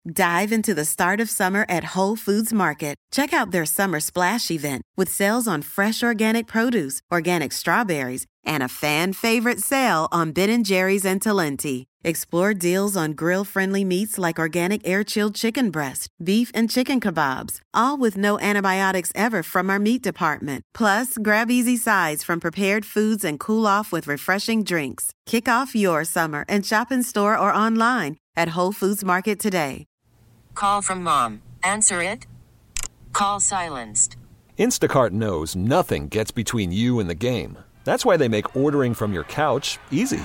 Dive into the start of summer at Whole Foods Market. Check out their Summer Splash event with sales on fresh organic produce, organic strawberries, and a fan-favorite sale on Ben & Jerry's and Talenti. Explore deals on grill-friendly meats like organic air-chilled chicken breast, beef and chicken kebabs, all with no antibiotics ever from our meat department. Plus, grab easy sides from prepared foods and cool off with refreshing drinks. Kick off your summer and shop in store or online at Whole Foods Market today. Call from mom. Answer it. Call silenced. Instacart knows nothing gets between you and the game. That's why they make ordering from your couch easy.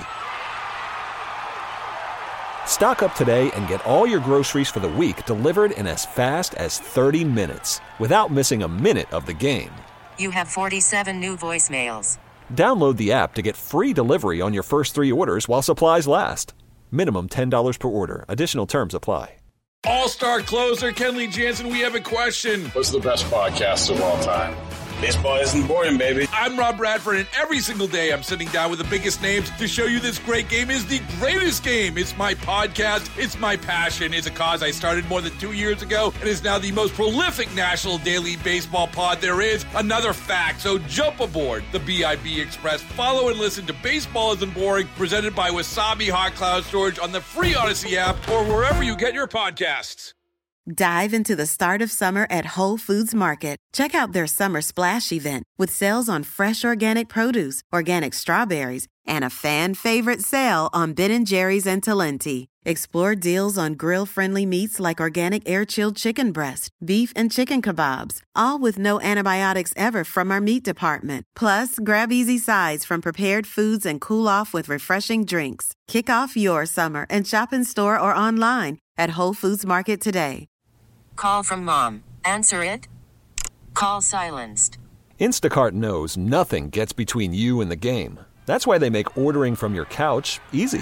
Stock up today and get all your groceries for the week delivered in as fast as 30 minutes without missing a minute of the game. You have 47 new voicemails. Download the app to get free delivery on your first 3 orders while supplies last. Minimum $10 per order. Additional terms apply. All-star closer Kenley Jansen, we have a question. What's the best podcast of all time? Baseball isn't boring, baby. I'm Rob Bradford, and every single day I'm sitting down with the biggest names to show you this great game is the greatest game. It's my podcast. It's my passion. It's a cause I started more than 2 years ago and is now the most prolific national daily baseball pod there is. Another fact. So jump aboard the BIB Express. Follow and listen to Baseball Isn't Boring, presented by Wasabi Hot Cloud Storage on the free Odyssey app or wherever you get your podcasts. Dive into the start of summer at Whole Foods Market. Check out their Summer Splash event with sales on fresh organic produce, organic strawberries, and a fan-favorite sale on Ben & Jerry's and Talenti. Explore deals on grill-friendly meats like organic air-chilled chicken breast, beef and chicken kebabs, all with no antibiotics ever from our meat department. Plus, grab easy sides from prepared foods and cool off with refreshing drinks. Kick off your summer and shop in store or online at Whole Foods Market today. Call from mom. Answer it. Call silenced. Instacart knows nothing gets between you and the game. That's why they make ordering from your couch easy.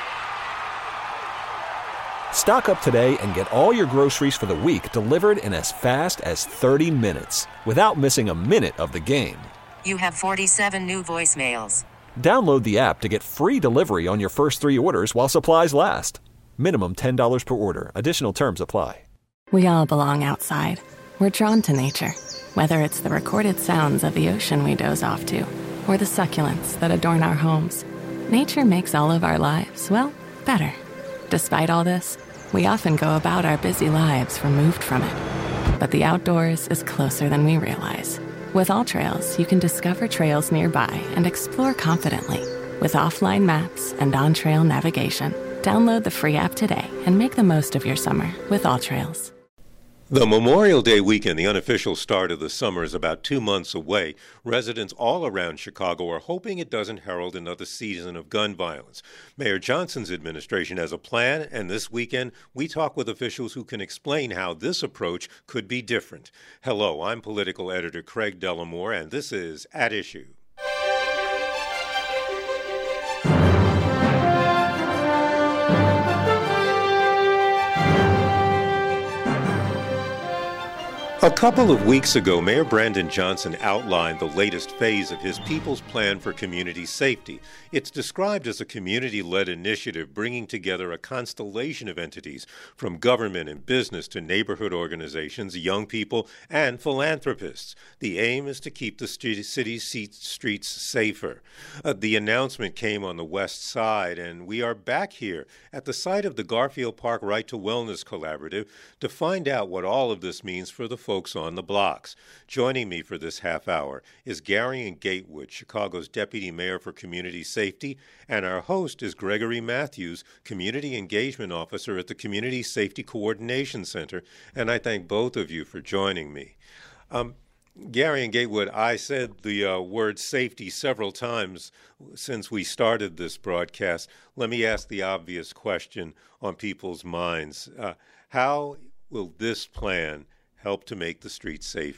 Stock up today and get all your groceries for the week delivered in as fast as 30 minutes without missing a minute of the game. You have 47 new voicemails. Download the app to get free delivery on your first 3 orders while supplies last. Minimum $10 per order. Additional terms apply. We all belong outside. We're drawn to nature, whether it's the recorded sounds of the ocean we doze off to, or the succulents that adorn our homes. Nature makes all of our lives, well, better. Despite all this, we often go about our busy lives removed from it. But the outdoors is closer than we realize. With AllTrails, you can discover trails nearby and explore confidently. With offline maps and on-trail navigation, download the free app today and make the most of your summer with AllTrails. The Memorial Day weekend, the unofficial start of the summer, is about 2 months away. Residents all around Chicago are hoping it doesn't herald another season of gun violence. Mayor Johnson's administration has a plan, and this weekend we talk with officials who can explain how this approach could be different. Hello, I'm political editor Craig Dellamore, and this is At Issue. A couple of weeks ago, Mayor Brandon Johnson outlined the latest phase of his People's Plan for Community Safety. It's described as a community-led initiative bringing together a constellation of entities, from government and business to neighborhood organizations, young people, and philanthropists. The aim is to keep the city's streets safer. The announcement came on the west side, and we are back here at the site of the Garfield Park Right to Wellness Collaborative to find out what all of this means for the folks on the blocks. Joining me for this half hour is Garion Gatewood, Chicago's Deputy Mayor for Community Safety, and our host is Gregory Matthews, Community Engagement Officer at the Community Safety Coordination Center, and I thank both of you for joining me. Garion Gatewood, I said the word safety several times since we started this broadcast. Let me ask the obvious question on people's minds. How will this plan help to make the streets safer?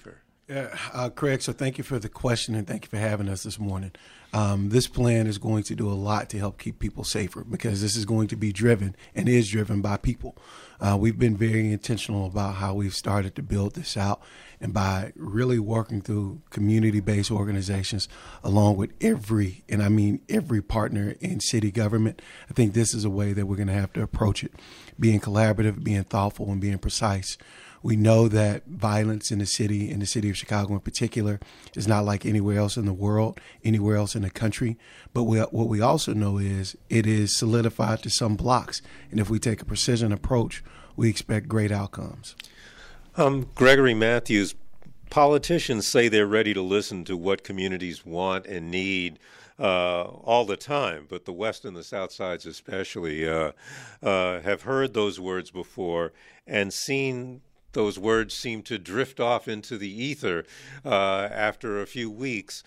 Craig, so thank you for the question and thank you for having us this morning. This plan is going to do a lot to help keep people safer because this is going to be driven and is driven by people. We've been very intentional about how we've started to build this out, and by really working through community-based organizations along with every partner in city government. I think this is a way that we're going to have to approach it, being collaborative, being thoughtful, and being precise. We know that violence in the city of Chicago in particular, is not like anywhere else in the world, anywhere else in the country. But what we also know is it is solidified to some blocks. And if we take a precision approach, we expect great outcomes. Gregory Matthews, politicians say they're ready to listen to what communities want and need all the time, but the West and the South Sides especially have heard those words before and seen those words seem to drift off into the ether after a few weeks.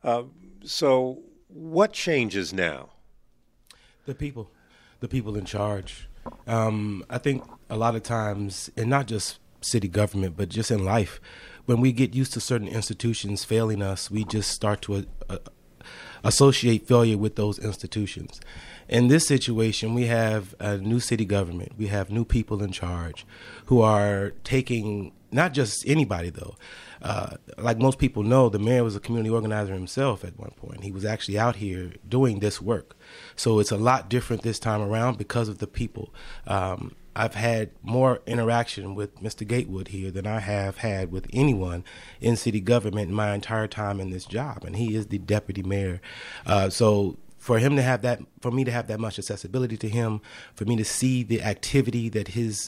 So what changes now? The people in charge. I think a lot of times, and not just city government, but just in life, when we get used to certain institutions failing us, we just start to associate failure with those institutions. In this situation, we have a new city government. We have new people in charge who are taking, not just anybody though. Like most people know, the mayor was a community organizer himself at one point. He was actually out here doing this work. So it's a lot different this time around because of the people. I've had more interaction with Mr. Gatewood here than I have had with anyone in city government in my entire time in this job, and he is the deputy mayor. So for him to have that, for me to have that much accessibility to him, for me to see the activity that his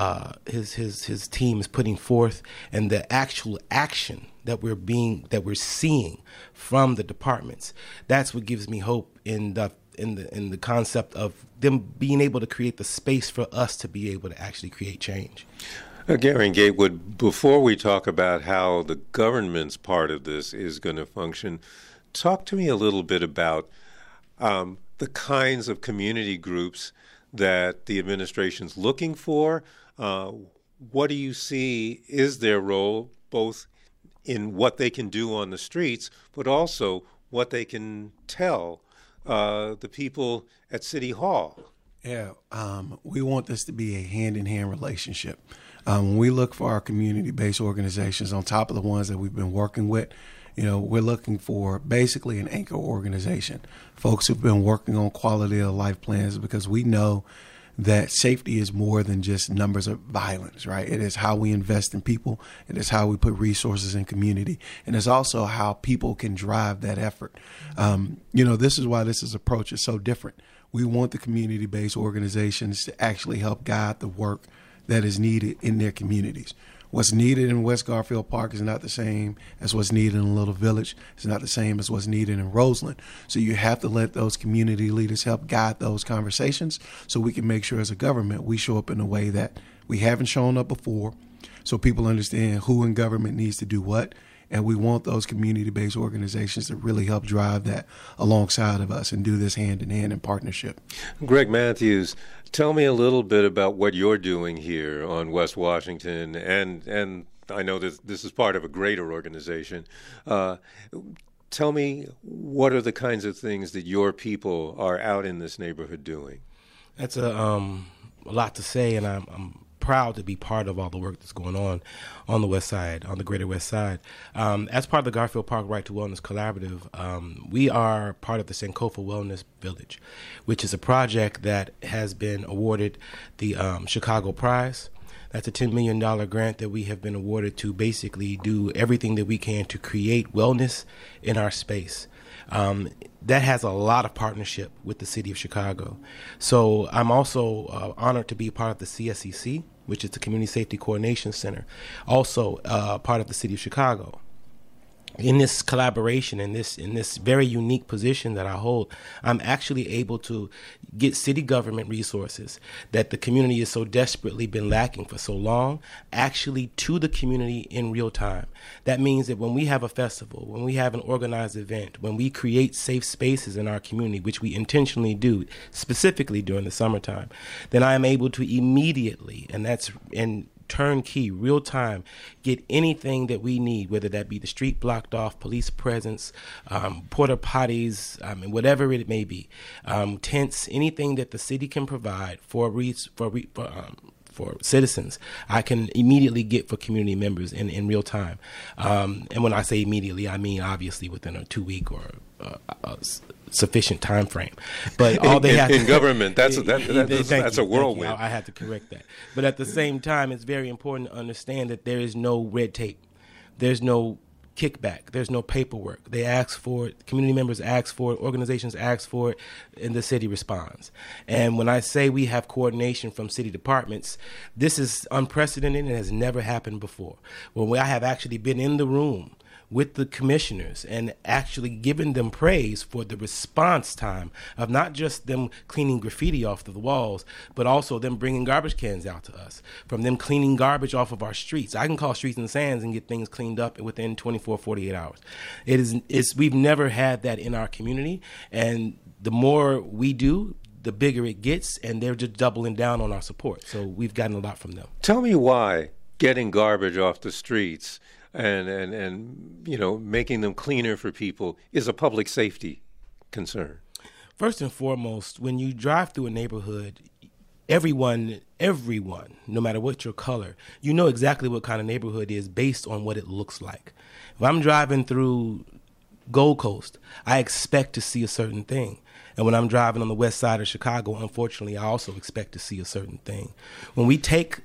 team is putting forth, and the actual action that we're seeing from the departments, that's what gives me hope in the concept of them being able to create the space for us to be able to actually create change. Gary Gatewood, before we talk about how the government's part of this is going to function, talk to me a little bit about the kinds of community groups that the administration's looking for. What do you see is their role, both in what they can do on the streets, but also what they can tell the people at City Hall? Yeah, we want this to be a hand-in-hand relationship. When we look for our community-based organizations, on top of the ones that we've been working with, we're looking for basically an anchor organization, folks who've been working on quality of life plans, because we know that safety is more than just numbers of violence, right? It is how we invest in people. It is how we put resources in community. And it's also how people can drive that effort. This is why this approach is so different. We want the community-based organizations to actually help guide the work that is needed in their communities. What's needed in West Garfield Park is not the same as what's needed in Little Village. It's not the same as what's needed in Roseland. So you have to let those community leaders help guide those conversations so we can make sure as a government we show up in a way that we haven't shown up before, so people understand who in government needs to do what. And we want those community-based organizations to really help drive that alongside of us and do this hand-in-hand in partnership. Greg Matthews, tell me a little bit about what you're doing here on West Washington, and I know that this is part of a greater organization. Tell me, what are the kinds of things that your people are out in this neighborhood doing? That's a lot to say, and I'm proud to be part of all the work that's going on the West Side, on the Greater West Side. As part of the Garfield Park Right to Wellness Collaborative, we are part of the Sankofa Wellness Village, which is a project that has been awarded the Chicago Prize. That's a $10 million grant that we have been awarded to basically do everything that we can to create wellness in our space. That has a lot of partnership with the city of Chicago. So I'm also honored to be part of the CSCC, which is the Community Safety Coordination Center, also part of the city of Chicago. In this collaboration, in this very unique position that I hold, I'm actually able to get city government resources that the community has so desperately been lacking for so long, actually to the community in real time. That means that when we have a festival, when we have an organized event, when we create safe spaces in our community, which we intentionally do, specifically during the summertime, then I am able to immediately, and turnkey, real time, get anything that we need, whether that be the street blocked off, police presence, porta potties, whatever it may be, tents, anything that the city can provide for citizens, I can immediately get for community members in real time. And when I say immediately, I mean obviously within a 2-week or sufficient time frame. But all they have in government, that's a whirlwind. I had to correct that. But at the same time, it's very important to understand that there is no red tape. There's no kickback. There's no paperwork. They ask for it. Community members ask for it. Organizations ask for it, and the city responds. And when I say we have coordination from city departments, this is unprecedented and has never happened before. When I have actually been in the room with the commissioners and actually given them praise for the response time of not just them cleaning graffiti off the walls, but also them bringing garbage cans out to us, from them cleaning garbage off of our streets. I can call Streets and Sands and get things cleaned up within 24, 48 hours. We've never had that in our community, and the more we do, the bigger it gets, and they're just doubling down on our support. So we've gotten a lot from them. Tell me why getting garbage off the streets and making them cleaner for people is a public safety concern. First and foremost, when you drive through a neighborhood, everyone, no matter what your color, you know exactly what kind of neighborhood it is based on what it looks like. If I'm driving through Gold Coast, I expect to see a certain thing. And when I'm driving on the west side of Chicago, unfortunately, I also expect to see a certain thing. When we take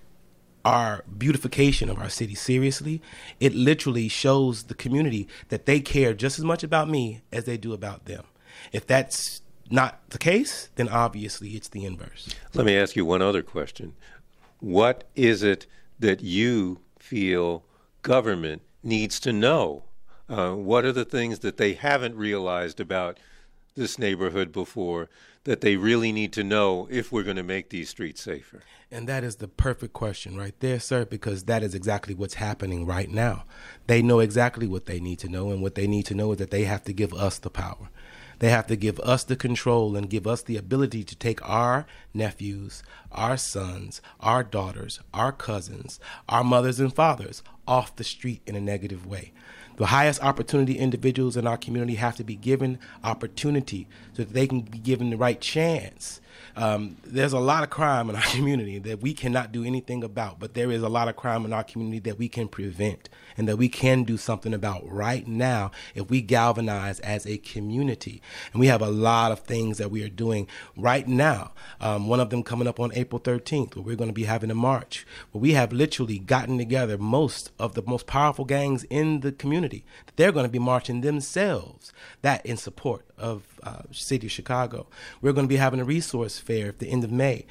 our beautification of our city seriously, it literally shows the community that they care just as much about me as they do about them. If that's not the case, then obviously it's the inverse. Let me ask you one other question. What is it that you feel government needs to know? What are the things that they haven't realized about this neighborhood before that they really need to know if we're going to make these streets safer? And that is the perfect question right there, sir, because that is exactly what's happening right now. They know exactly what they need to know, and what they need to know is that they have to give us the power. They have to give us the control and give us the ability to take our nephews, our sons, our daughters, our cousins, our mothers and fathers off the street in a negative way. The highest opportunity individuals in our community have to be given opportunity so that they can be given the right chance. There's a lot of crime in our community that we cannot do anything about, but there is a lot of crime in our community that we can prevent and that we can do something about right now if we galvanize as a community. And we have a lot of things that we are doing right now. One of them coming up on April 13th, where we're going to be having a march, where we have literally gotten together most of the most powerful gangs in the community. They're going to be marching themselves, that in support of City of Chicago. We're going to be having a resource fair at the end of May.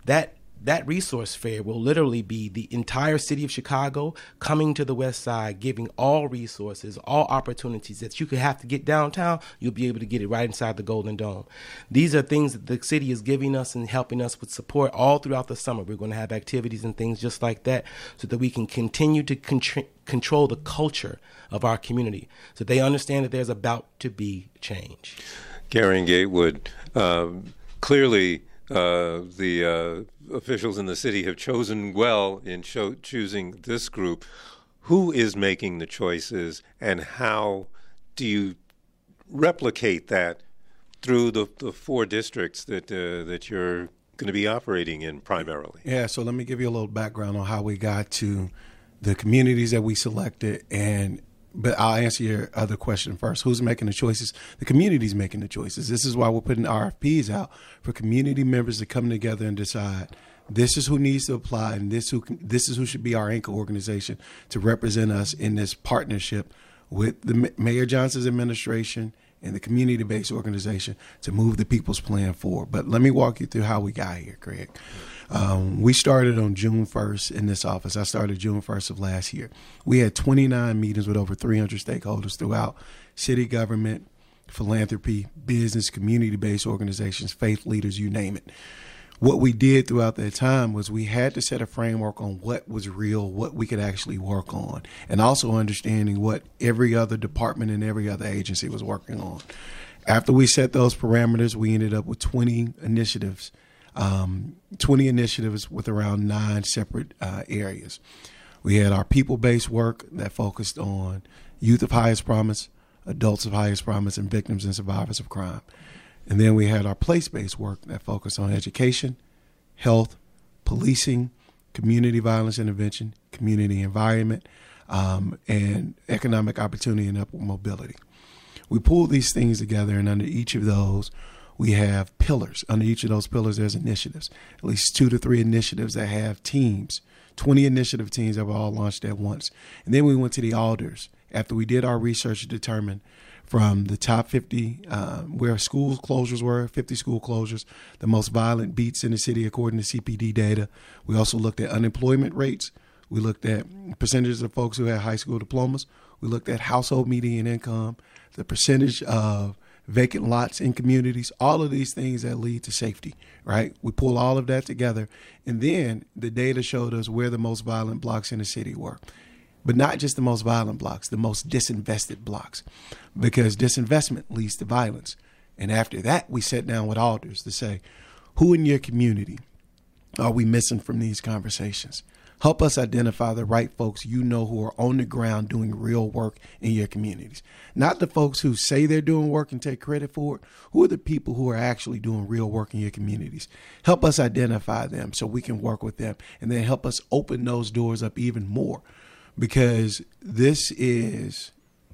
That resource fair will literally be the entire city of Chicago coming to the west side, giving all resources, all opportunities that you could have to get downtown. You'll be able to get it right inside the Golden Dome. These are things that the city is giving us and helping us with support all throughout the summer. We're going to have activities and things just like that so that we can continue to control the culture of our community so they understand that there's about to be change. Gary Gatewood, clearly the officials in the city have chosen well in choosing this group. Who is making the choices, and how do you replicate that through the 4 districts that you're going to be operating in primarily? Yeah, so let me give you a little background on how we got to the communities that we selected, but I'll answer your other question first. Who's making the choices? The community's making the choices. This is why we're putting RFPs out for community members to come together and decide this is who needs to apply, and this is who should be our anchor organization to represent us in this partnership with the Mayor Johnson's administration and the community-based organization to move the People's Plan forward. But let me walk you through how we got here, Craig. We started on June 1st in this office. I started June 1st of last year. We had 29 meetings with over 300 stakeholders throughout city government, philanthropy, business, community-based organizations, faith leaders, you name it. What we did throughout that time was we had to set a framework on what was real, what we could actually work on, and also understanding what every other department and every other agency was working on. After we set those parameters, we ended up with 20 initiatives 20 initiatives with around 9 separate areas. We had our people-based work that focused on youth of highest promise, adults of highest promise, and victims and survivors of crime. And then we had our place-based work that focused on education, health, policing, community violence intervention, community environment, and economic opportunity and upward mobility. We pulled these things together, and under each of those, we have pillars. Under each of those pillars, there's initiatives, at least 2 to 3 initiatives that have teams, 20 initiative teams that were all launched at once. And then we went to the alders after we did our research to determine from the top 50 where school closures were, 50 school closures, the most violent beats in the city according to CPD data. We also looked at unemployment rates. We looked at percentages of folks who had high school diplomas. We looked at household median income, the percentage of vacant lots in communities, all of these things that lead to safety, right? We pull all of that together, and then the data showed us where the most violent blocks in the city were. But not just the most violent blocks, the most disinvested blocks, because disinvestment leads to violence. And after that, we sat down with alders to say, who in your community are we missing from these conversations? Help us identify the right folks you know who are on the ground doing real work in your communities. Not the folks who say they're doing work and take credit for it. Who are the people who are actually doing real work in your communities? Help us identify them so we can work with them, and then help us open those doors up even more, because this is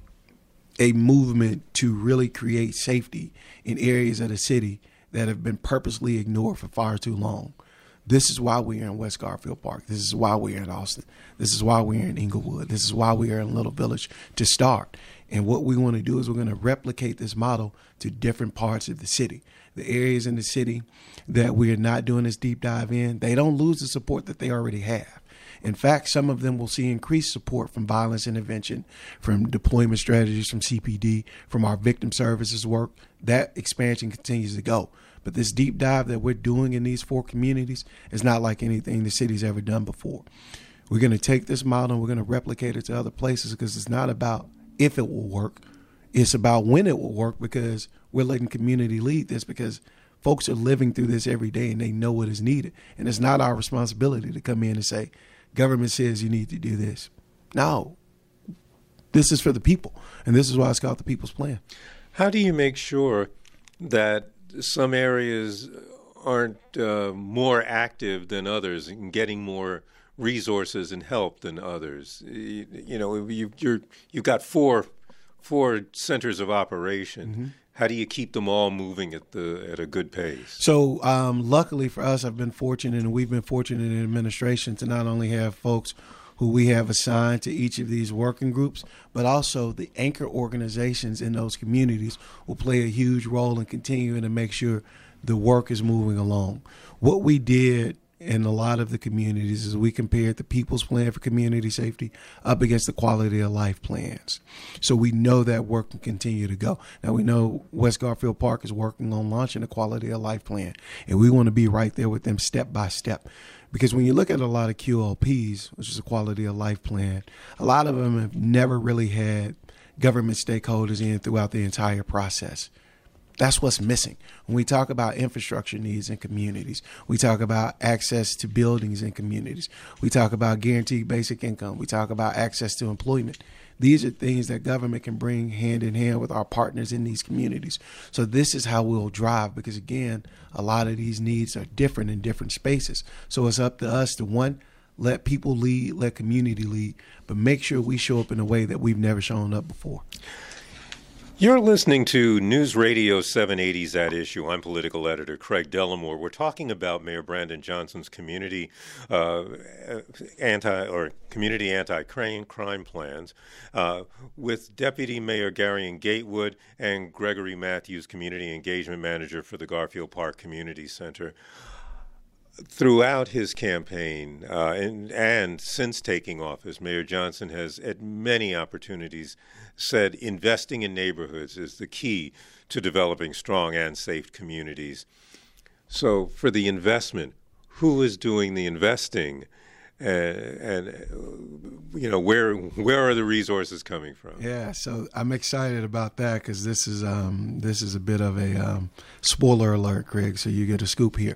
a movement to really create safety in areas of the city that have been purposely ignored for far too long. This is why we're in West Garfield Park. This is why we're in Austin. This is why we're in Inglewood. This is why we are in Little Village to start. And what we want to do is we're going to replicate this model to different parts of the city. The areas in the city that we are not doing this deep dive in, they don't lose the support that they already have. In fact, some of them will see increased support from violence intervention, from deployment strategies, from CPD, from our victim services work. That expansion continues to go. But this deep dive that we're doing in these 4 communities is not like anything the city's ever done before. We're going to take this model and we're going to replicate it to other places, because it's not about if it will work. It's about when it will work, because we're letting community lead this, because folks are living through this every day and they know what is needed. And it's not our responsibility to come in and say, government says you need to do this. No, this is for the people. And this is why it's called the People's Plan. How do you make sure that some areas aren't more active than others in getting more resources and help than others? You know, you've got four centers of operation. Mm-hmm. How do you keep them all moving at a good pace? So luckily for us, I've been fortunate, and we've been fortunate in administration to not only have folks who we have assigned to each of these working groups, but also the anchor organizations in those communities will play a huge role in continuing to make sure the work is moving along. What we did in a lot of the communities is we compared the People's Plan for Community Safety up against the quality of life plans. So we know that work can continue to go. Now we know West Garfield Park is working on launching a quality of life plan, and we want to be right there with them step by step. Because when you look at a lot of QLPs, which is a quality of life plan, a lot of them have never really had government stakeholders in throughout the entire process. That's what's missing. When we talk about infrastructure needs in communities, we talk about access to buildings in communities, we talk about guaranteed basic income, we talk about access to employment. These are things that government can bring hand in hand with our partners in these communities. So this is how we'll drive, because again, a lot of these needs are different in different spaces. So it's up to us to, one, let people lead, let community lead, but make sure we show up in a way that we've never shown up before. You're listening to News Radio 780's At Issue. I'm political editor Craig Dellimore. We're talking about Mayor Brandon Johnson's community anti-crime plans with Deputy Mayor Garion Gatewood and Gregory Matthews, Community Engagement Manager for the Garfield Park Community Center. Throughout his campaign and since taking office, Mayor Johnson has at many opportunities said investing in neighborhoods is the key to developing strong and safe communities. So for the investment, who is doing the investing, you know, where are the resources coming from? Yeah, so I'm excited about that because this is a bit of a spoiler alert, Craig. So you get a scoop here.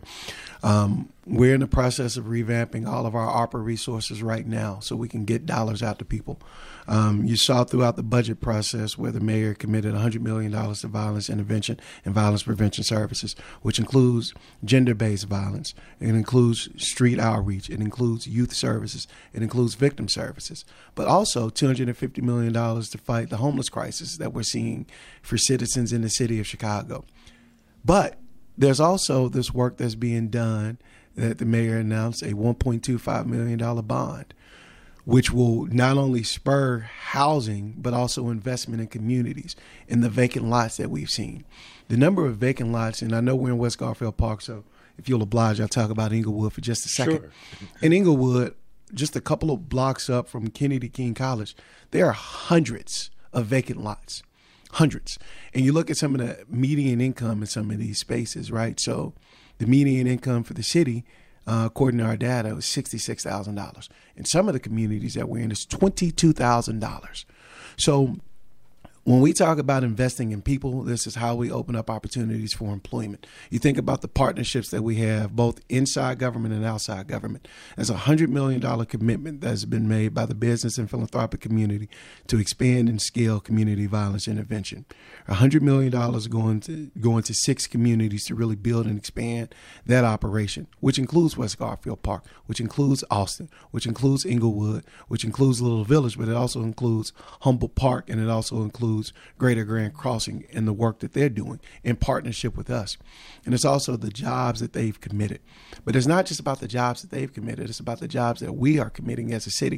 We're in the process of revamping all of our ARPA resources right now so we can get dollars out to people. You saw throughout the budget process where the mayor committed $100 million to violence intervention and violence prevention services, which includes gender-based violence. It includes street outreach. It includes youth services. It includes victim services. But also $250 million to fight the homeless crisis that we're seeing for citizens in the city of Chicago. But there's also this work that's being done that the mayor announced, a $1.25 million bond, which will not only spur housing, but also investment in communities in the vacant lots that we've seen. The number of vacant lots, and I know we're in West Garfield Park, so if you'll oblige, I'll talk about Inglewood for just a second. Sure. In Inglewood, just a couple of blocks up from Kennedy King College, there are hundreds of vacant lots. Hundreds. And you look at some of the median income in some of these spaces, right? So the median income for the city, according to our data, was $66,000. In some of the communities that we're in, it's $22,000. So when we talk about investing in people, this is how we open up opportunities for employment. You think about the partnerships that we have, both inside government and outside government. There's a $100 million commitment that's been made by the business and philanthropic community to expand and scale community violence intervention. $100 million going to 6 communities to really build and expand that operation, which includes West Garfield Park, which includes Austin, which includes Inglewood, which includes Little Village, but it also includes Humboldt Park, and it also includes Greater Grand Crossing and the work that they're doing in partnership with us. And it's also the jobs that they've committed. But it's not just about the jobs that they've committed. It's about the jobs that we are committing as a city.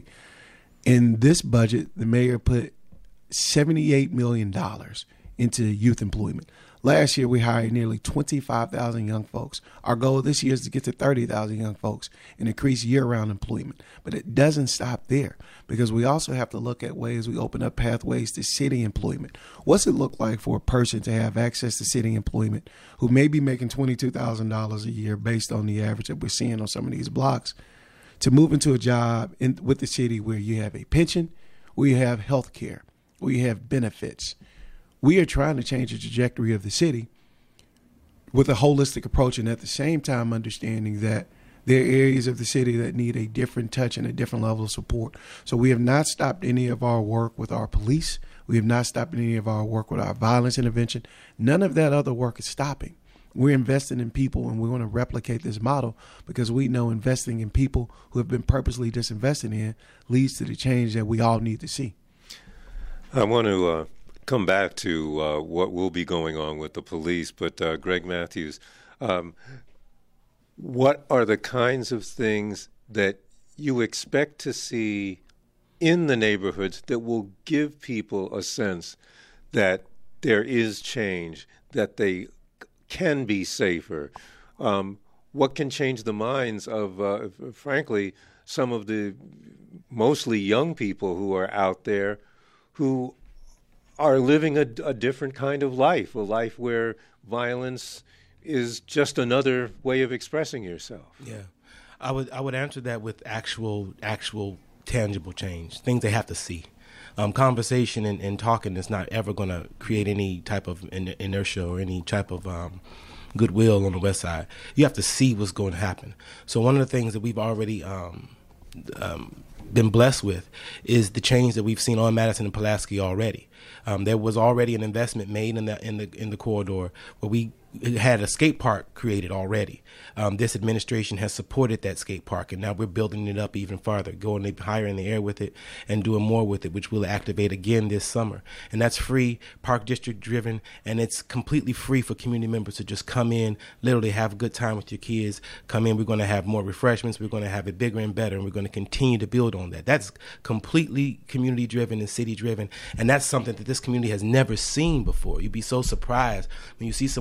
In this budget, the mayor put $78 million into youth employment. Last year, we hired nearly 25,000 young folks. Our goal this year is to get to 30,000 young folks and increase year-round employment. But it doesn't stop there, because we also have to look at ways we open up pathways to city employment. What's it look like for a person to have access to city employment who may be making $22,000 a year based on the average that we're seeing on some of these blocks, to move into a job with the city where you have a pension, where you have health care, where you have benefits? We are trying to change the trajectory of the city with a holistic approach, and at the same time understanding that there are areas of the city that need a different touch and a different level of support. So we have not stopped any of our work with our police. We have not stopped any of our work with our violence intervention. None of that other work is stopping. We're investing in people, and we want to replicate this model because we know investing in people who have been purposely disinvested in leads to the change that we all need to see. I want to come back to what will be going on with the police, but Greg Matthews, what are the kinds of things that you expect to see in the neighborhoods that will give people a sense that there is change, that they can be safer? What can change the minds of, frankly, some of the mostly young people who are out there who are living a different kind of life, a life where violence is just another way of expressing yourself? Yeah, I would answer that with actual tangible change, things they have to see. Conversation and talking is not ever going to create any type of inertia or any type of goodwill on the West Side. You have to see what's going to happen. So one of the things that we've already been blessed with is the change that we've seen on Madison and Pulaski already. There was already an investment made in the corridor where we had a skate park created already. This administration has supported that skate park, and now we're building it up even farther, going higher in the air with it and doing more with it, which we'll activate again this summer. And that's free, Park District driven, and it's completely free for community members to just come in, literally have a good time with your kids. Come in, we're going to have more refreshments, we're going to have it bigger and better, and we're going to continue to build on that. That's completely community driven and city driven, and that's something that this community has never seen before. You'd be so surprised when you see someone who's born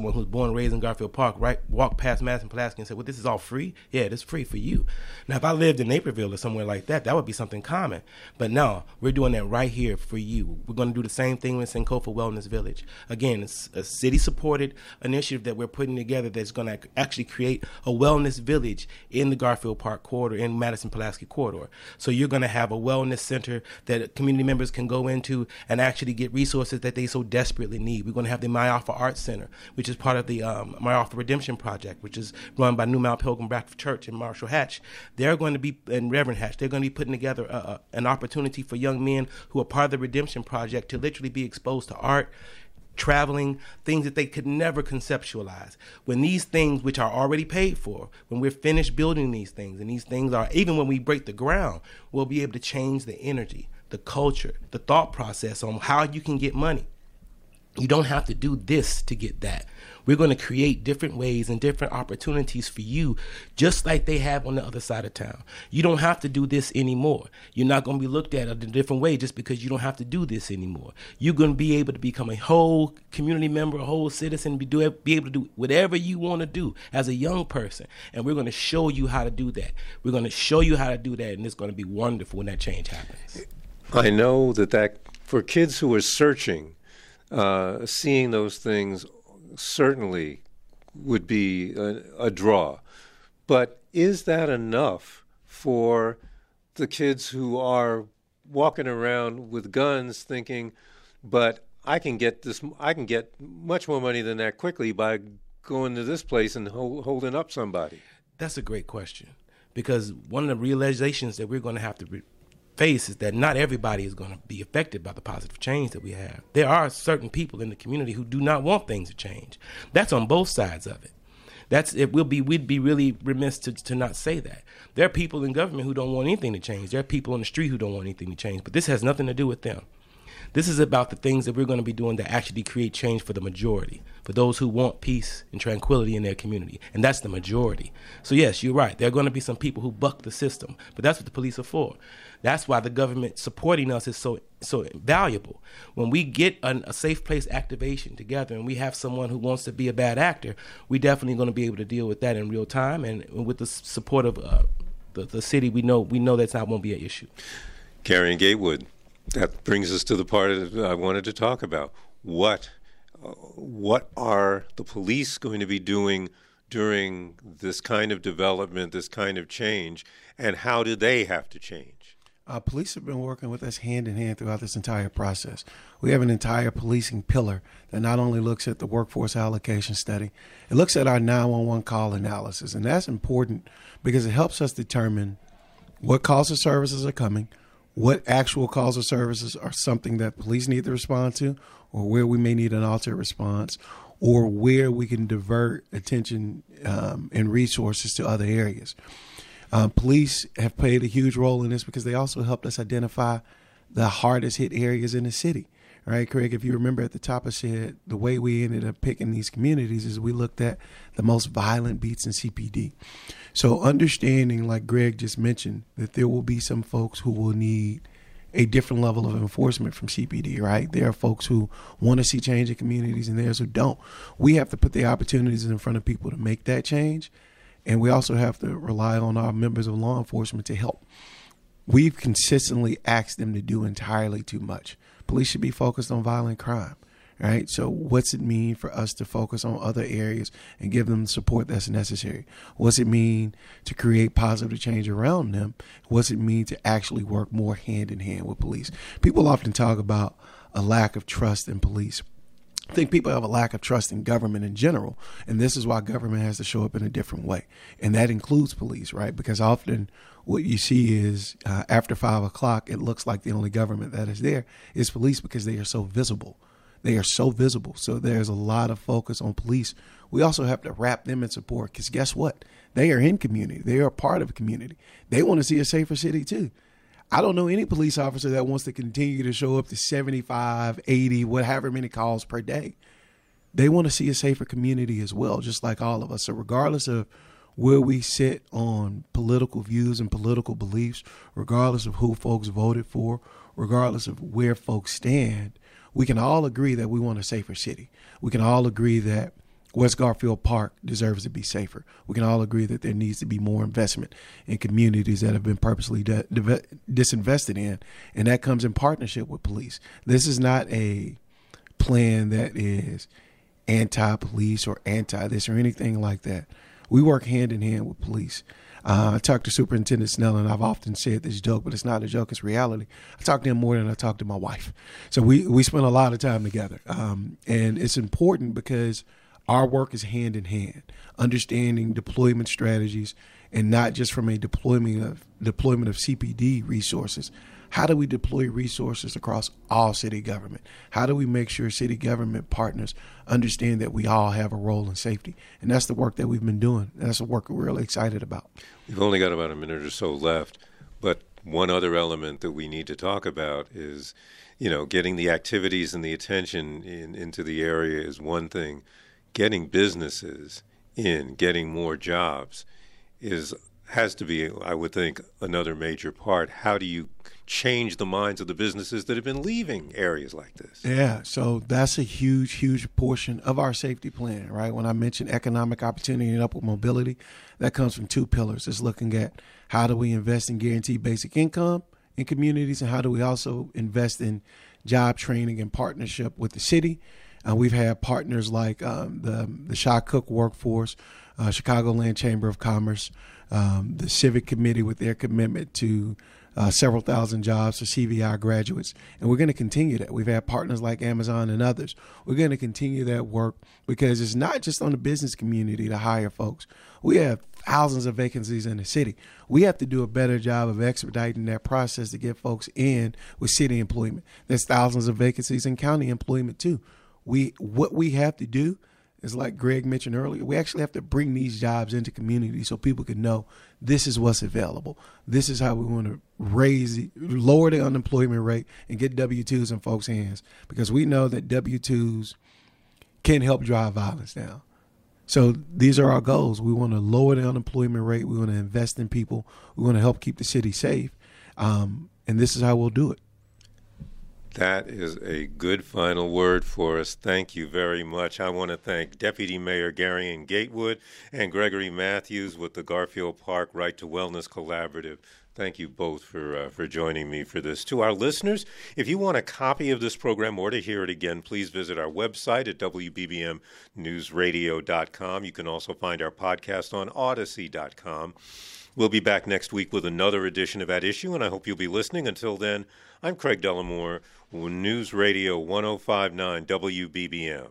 and raised in Garfield Park, right, walk past Madison Pulaski and say, well, this is all free? Yeah, it is free for you. Now, if I lived in Naperville or somewhere like that, that would be something common. But no, we're doing that right here for you. We're going to do the same thing with Sankofa Wellness Village. Again, it's a city-supported initiative that we're putting together that's going to actually create a wellness village in the Garfield Park corridor, in Madison Pulaski corridor. So you're going to have a wellness center that community members can go into and actually get resources that they so desperately need. We're going to have the My Alpha Arts Center, which is part of the My Alpha Redemption Project, which is run by New Mount Pilgrim Baptist Church and Marshall Hatch. They're going to be, and Reverend Hatch, they're going to be putting together an opportunity for young men who are part of the Redemption Project to literally be exposed to art, traveling, things that they could never conceptualize. When these things, which are already paid for, when we're finished building these things, and these things are, even when we break the ground, we'll be able to change the energy, the culture, the thought process on how you can get money. You don't have to do this to get that. We're going to create different ways and different opportunities for you, just like they have on the other side of town. You don't have to do this anymore. You're not going to be looked at in a different way just because you don't have to do this anymore. You're going to be able to become a whole community member, a whole citizen, be able to do whatever you want to do as a young person. And we're going to show you how to do that. We're going to show you how to do that, and it's going to be wonderful when that change happens. I know that for kids who are searching, seeing those things certainly would be a draw. But is that enough for the kids who are walking around with guns thinking, but I can get much more money than that quickly by going to this place and holding up somebody? That's a great question, because one of the realizations that we're going to have to face is that not everybody is going to be affected by the positive change that we have. There are certain people in the community who do not want things to change. That's on both sides of it. We'd be really remiss to not say that. There are people in government who don't want anything to change. There are people on the street who don't want anything to change. But this has nothing to do with them. This is about the things that we're going to be doing to actually create change for the majority, for those who want peace and tranquility in their community. And that's the majority. So yes, you're right. There are going to be some people who buck the system, but that's what the police are for. That's why the government supporting us is so valuable. When we get a safe place activation together and we have someone who wants to be a bad actor, we're definitely going to be able to deal with that in real time. And with the support of the city, we know that's not won't be an issue. Karen Gatewood, that brings us to the part I wanted to talk about. What are the police going to be doing during this kind of development, this kind of change, and how do they have to change? Police have been working with us hand in hand throughout this entire process. We have an entire policing pillar that not only looks at the workforce allocation study, it looks at our 911 call analysis. And that's important because it helps us determine what calls of services are coming, what actual calls of services are something that police need to respond to, or where we may need an alternate response, or where we can divert attention and resources to other areas. Police have played a huge role in this because they also helped us identify the hardest hit areas in the city. Right, Craig, if you remember at the top I said the way we ended up picking these communities is we looked at the most violent beats in CPD. So understanding, like Greg just mentioned, that there will be some folks who will need a different level of enforcement from CPD, right? There are folks who want to see change in communities and there's who don't. We have to put the opportunities in front of people to make that change. And we also have to rely on our members of law enforcement to help. We've consistently asked them to do entirely too much. Police should be focused on violent crime, right? So what's it mean for us to focus on other areas and give them the support that's necessary? What's it mean to create positive change around them? What's it mean to actually work more hand in hand with police? People often talk about a lack of trust in police. I think people have a lack of trust in government in general, and this is why government has to show up in a different way, and that includes police, right? Because often what you see is after 5 o'clock, it looks like the only government that is there is police because they are so visible. They are so visible, so there's a lot of focus on police. We also have to wrap them in support because guess what? They are in community. They are part of a community. They want to see a safer city too. I don't know any police officer that wants to continue to show up to 75, 80, whatever many calls per day. They want to see a safer community as well, just like all of us. So regardless of where we sit on political views and political beliefs, regardless of who folks voted for, regardless of where folks stand, we can all agree that we want a safer city. We can all agree that West Garfield Park deserves to be safer. We can all agree that there needs to be more investment in communities that have been purposely disinvested in, and that comes in partnership with police. This is not a plan that is anti-police or anti-this or anything like that. We work hand in hand with police. I talked to Superintendent Snell, and I've often said this joke, but it's not a joke, it's reality. I talk to him more than I talk to my wife. So we spend a lot of time together. And it's important because our work is hand in hand, understanding deployment strategies, and not just from a deployment of CPD resources. How do we deploy resources across all city government? How do we make sure city government partners understand that we all have a role in safety? And that's the work that we've been doing. That's the work we're really excited about. We've only got about a minute or so left, but one other element that we need to talk about is, getting the activities and the attention into the area is one thing. Getting businesses in, getting more jobs has to be, I would think, another major part. How do you change the minds of the businesses that have been leaving areas like this? Yeah, so that's a huge, huge portion of our safety plan, right? When I mention economic opportunity and upward mobility, that comes from two pillars. It's looking at how do we invest in guaranteed basic income in communities, and how do we also invest in job training and partnership with the city. We've had partners like the Shaw Cook Workforce, Chicagoland Chamber of Commerce, the Civic Committee with their commitment to several thousand jobs for CVI graduates. And we're going to continue that. We've had partners like Amazon and others. We're going to continue that work because it's not just on the business community to hire folks. We have thousands of vacancies in the city. We have to do a better job of expediting that process to get folks in with city employment. There's thousands of vacancies in county employment too. What we have to do is, like Greg mentioned earlier, we actually have to bring these jobs into communities so people can know this is what's available. This is how we want to lower the unemployment rate and get W-2s in folks' hands, because we know that W-2s can help drive violence down. So these are our goals. We want to lower the unemployment rate. We want to invest in people. We want to help keep the city safe. And this is how we'll do it. That is a good final word for us. Thank you very much. I want to thank Deputy Mayor Garion Gatewood and Gregory Matthews with the Garfield Park Right to Wellness Collaborative. Thank you both for joining me for this. To our listeners, if you want a copy of this program or to hear it again, please visit our website at WBBMNewsRadio.com. You can also find our podcast on Odyssey.com. We'll be back next week with another edition of At Issue, and I hope you'll be listening. Until then, I'm Craig Dellamore, News Radio 105.9 WBBM.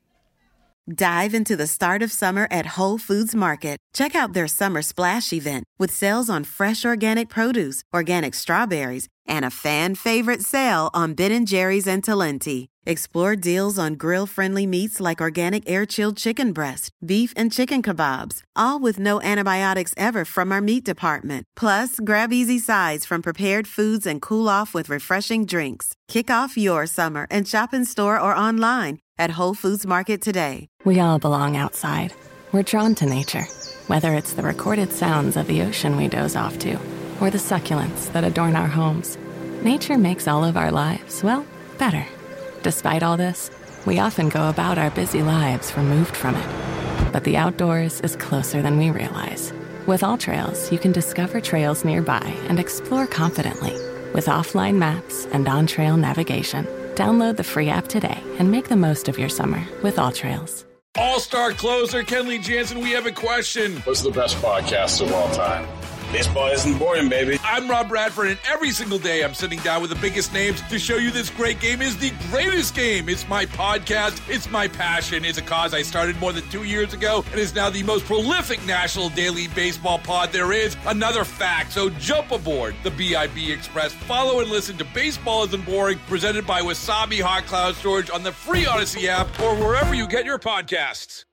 Dive into the start of summer at Whole Foods Market. Check out their Summer Splash event with sales on fresh organic produce, organic strawberries, and a fan-favorite sale on Ben & Jerry's and Talenti. Explore deals on grill-friendly meats like organic air-chilled chicken breast, beef and chicken kebabs, all with no antibiotics ever from our meat department. Plus, grab easy sides from prepared foods and cool off with refreshing drinks. Kick off your summer and shop in store or online at Whole Foods Market today. We all belong outside. We're drawn to nature, whether it's the recorded sounds of the ocean we doze off to, or the succulents that adorn our homes. Nature makes all of our lives, well, better. Despite all this, we often go about our busy lives removed from it. But the outdoors is closer than we realize. With AllTrails, you can discover trails nearby and explore confidently. With offline maps and on-trail navigation, download the free app today and make the most of your summer with AllTrails. All-star closer Kenley Jansen, we have a question. What's the best podcast of all time? Baseball isn't boring, baby. I'm Rob Bradford, and every single day I'm sitting down with the biggest names to show you this great game is the greatest game. It's my podcast. It's my passion. It's a cause I started more than 2 years ago and is now the most prolific national daily baseball pod there is. Another fact, so jump aboard the BIB Express. Follow and listen to Baseball Isn't Boring, presented by Wasabi Hot Cloud Storage on the free Odyssey app or wherever you get your podcasts.